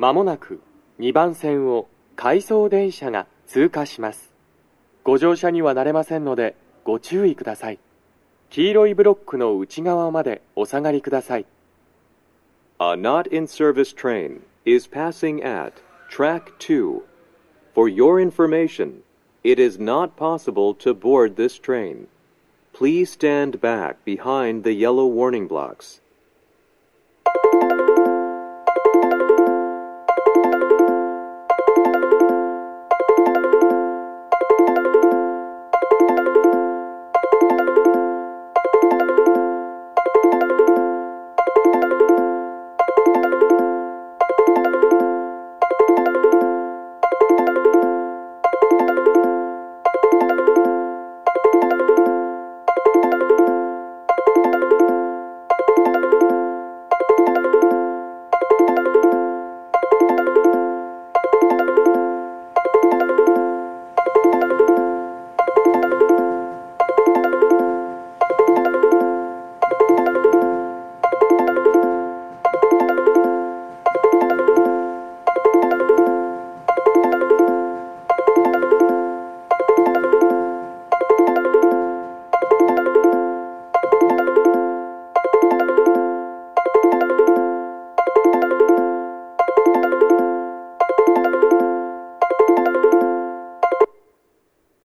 まもなく2番線を回送電車が通過します。ご乗車にはなれませんのでご注意ください。黄色いブロックの内側までお下がりください。 A not-in-service train is passing at track 2. For your information, it is not possible to board this train. Please stand back behind the yellow warning blocks